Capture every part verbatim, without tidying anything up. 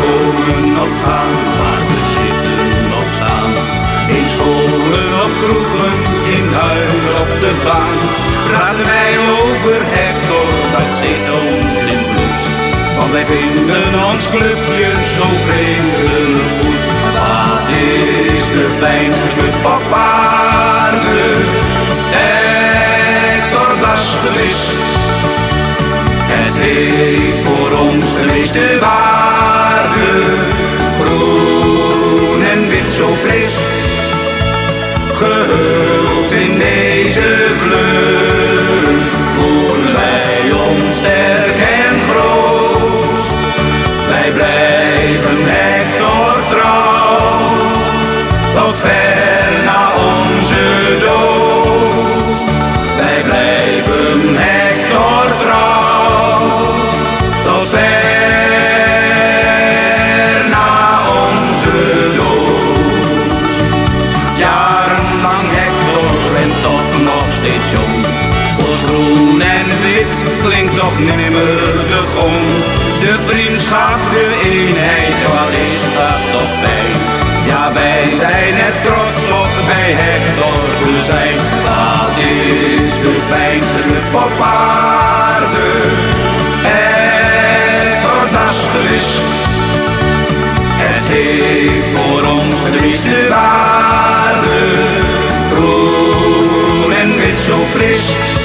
wonen of gaan, waar we zitten of staan. In scholen of kroegen, in huis op de baan. Praten wij over Hector, dat zit ons in bloed. Want wij vinden ons clubje zo vreselijk goed. Wat is de fijnste club op aarde? Hector, dat is de vis. Het heeft voor ons de meeste waarde. Groen en wit zo fris, gehuld in deze kleuren, voelen wij ons sterk en groot. Wij blijven Hector trouw, tot ver na onze dood. Wij blijven Hector trouw, tot ver na onze dood. Jarenlang Hector en toch nog steeds jong. Voor groen en wit klinkt toch nimmer de gong. De vriendschap, de eenheid, wat is dat toch fijn. Ja, wij zijn er trots op bij Hector te zijn. Dat is de fijnste club op aarde. Hector, dat is de vis. Het heeft voor ons de meeste waarde. Groen en wit zo fris,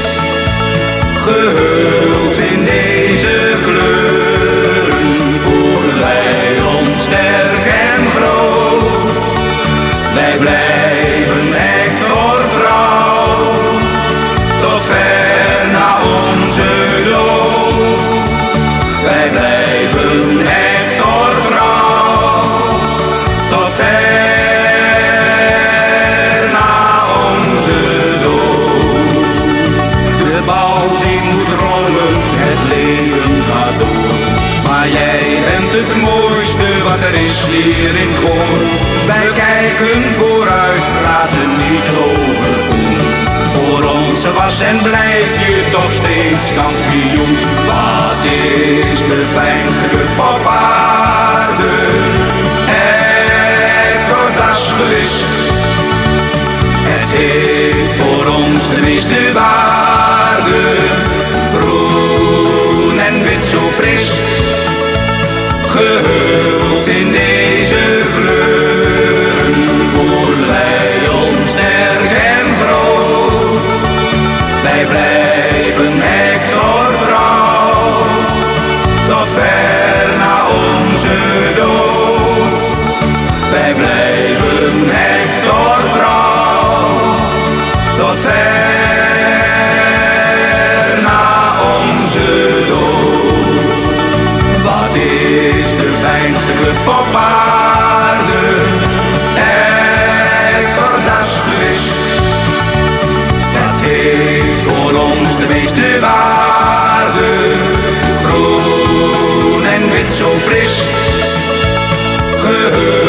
gehuld in deze kleuren, voelen wij ons sterk en groot. Wij blijven Hector trouw, tot ver na onze dood. Wij blijven Hector trouw, tot ver na onze dood. De bal die moet rollen, het leven gaat door. Maar jij bent het mooiste wat er is hier in Goorn. Wij kijken vooruit, praten niet over toen. Voor ons was en blijf je toch steeds kampioen. Wat is de fijnste club op aarde? Hector, dat is gewis. Het heeft voor ons de meeste waarde. Groen en wit zo fris, gehuld in deze kleuren, voelen wij ons sterk en groot. Wij blijven Hector trouw, tot ver na onze dood. Wij blijven Hector trouw, tot ver na onze dood. Wat is de fijnste club op aarde? Hector, dat is de vis. Het heeft voor ons de meeste waarde. Groen en wit zo fris, gehuld